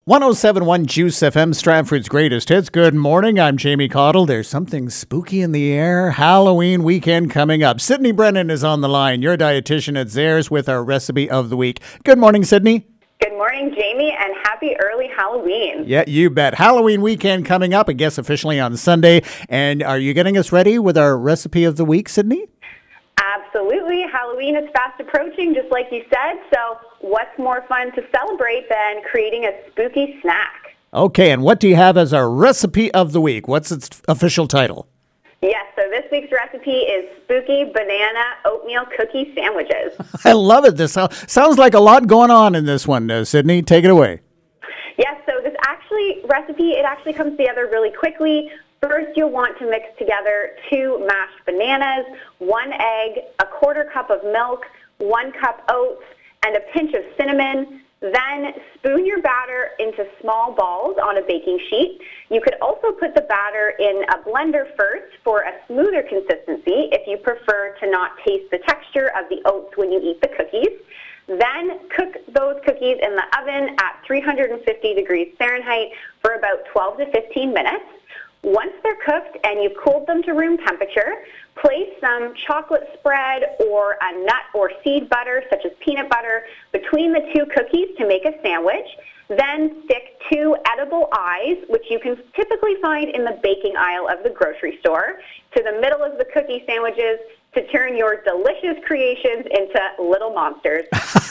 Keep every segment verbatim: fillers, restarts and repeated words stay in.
one oh seven point one Juice F M, Stratford's greatest hits. Good morning, I'm Jamie Cottle. There's something spooky in the air. Halloween weekend coming up. Sydney Brennan is on the line, your dietitian at Zehrs, with our recipe of the week. Good morning, Sydney. Good morning, Jamie, and happy early Halloween. Yeah, you bet. Halloween weekend coming up, I guess officially on Sunday. And are you getting us ready with our recipe of the week, Sydney? Absolutely. Halloween is fast approaching, just like you said. So what's more fun to celebrate than creating a spooky snack? Okay, and what do you have as our recipe of the week? What's its official title? Yes, so this week's recipe is spooky banana oatmeal cookie sandwiches. I love it. This sounds like a lot going on in this one, uh, Sydney. Take it away. Yes, so this actually recipe, it actually comes together really quickly. First, you'll want to mix together two mashed bananas, one egg, a quarter cup of milk, one cup oats, and a pinch of cinnamon. Then spoon your batter into small balls on a baking sheet. You could also put the batter in a blender first for a smoother consistency if you prefer to not taste the texture of the oats when you eat the cookies. Then cook those cookies in the oven at three hundred fifty degrees Fahrenheit for about twelve to fifteen minutes. Once they're cooked and you've cooled them to room temperature, place some chocolate spread or a nut or seed butter, such as peanut butter, between the two cookies to make a sandwich. Then stick two edible eyes, which you can typically find in the baking aisle of the grocery store, to the middle of the cookie sandwiches to turn your delicious creations into little monsters.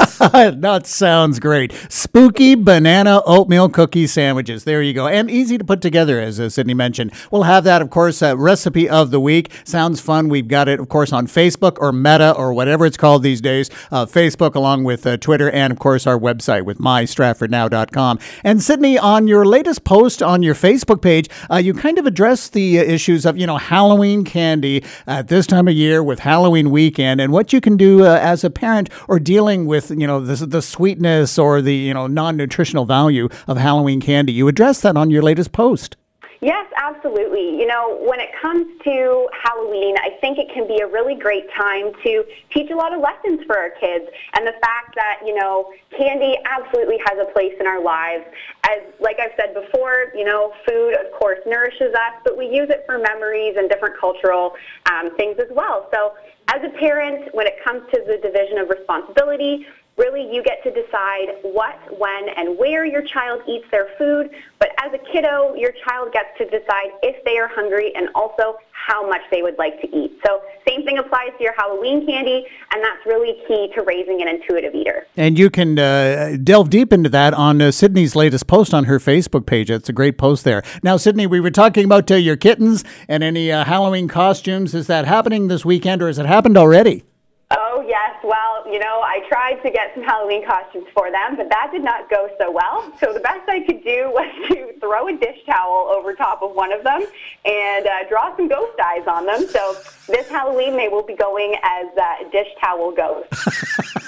That sounds great. Spooky banana oatmeal cookie sandwiches. There you go. And easy to put together, as uh, Sydney mentioned. We'll have that, of course, uh, recipe of the week. Sounds fun. We've got it, of course, on Facebook or Meta or whatever it's called these days. Uh, Facebook along with uh, Twitter and, of course, our website with my stratford now dot com. And Sydney, on your latest post on your Facebook page, uh, you kind of addressed the uh, issues of, you know, Halloween candy at this time of year with Halloween weekend and what you can do uh, as a parent or dealing with, you know, the, the sweetness or the, you know, non-nutritional value of Halloween candy. You addressed that on your latest post. Yes, absolutely. You know, when it comes to Halloween, I think it can be a really great time to teach a lot of lessons for our kids. And the fact that, you know, candy absolutely has a place in our lives. As, like I've said before, you know, food, of course, nourishes us, but we use it for memories and different cultural um, things as well. So as a parent, when it comes to the division of responsibility, really, you get to decide what, when, and where your child eats their food. But as a kiddo, your child gets to decide if they are hungry and also how much they would like to eat. So same thing applies to your Halloween candy, and that's really key to raising an intuitive eater. And you can uh, delve deep into that on uh, Sydney's latest post on her Facebook page. It's a great post there. Now, Sydney, we were talking about uh, your kittens and any uh, Halloween costumes. Is that happening this weekend, or has it happened already? Oh, yes. Well, you know, I tried to get some Halloween costumes for them, but that did not go so well. So the best I could do was to throw a dish towel over top of one of them and uh, draw some ghost eyes on them. So this Halloween, they will be going as uh, dish towel ghosts.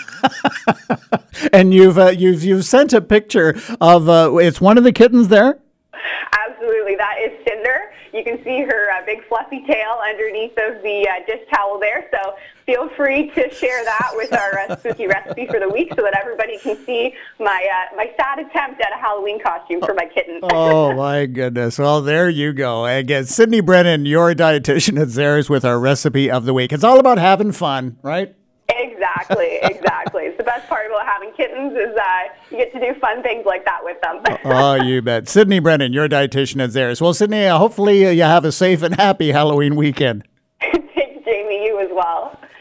And you've, uh, you've, you've sent a picture of, uh, it's one of the kittens there? Absolutely. That is Cinder. You can see her uh, big fluffy tail underneath of the uh, dish towel there. So feel free to share that with our uh, spooky recipe for the week so that everybody can see my uh, my sad attempt at a Halloween costume for my kitten. Oh, my goodness. Well, there you go. Again, Sydney Brennan, your dietitian at Zehrs, with our recipe of the week. It's all about having fun, right? Exactly, exactly. It's the best part about having kittens is uh, you get to do fun things like that with them. Oh, you bet. Sydney Brennan, your dietitian at Zehrs. Well, Sydney, uh, hopefully uh, you have a safe and happy Halloween weekend. Thanks, Jamie. You as well.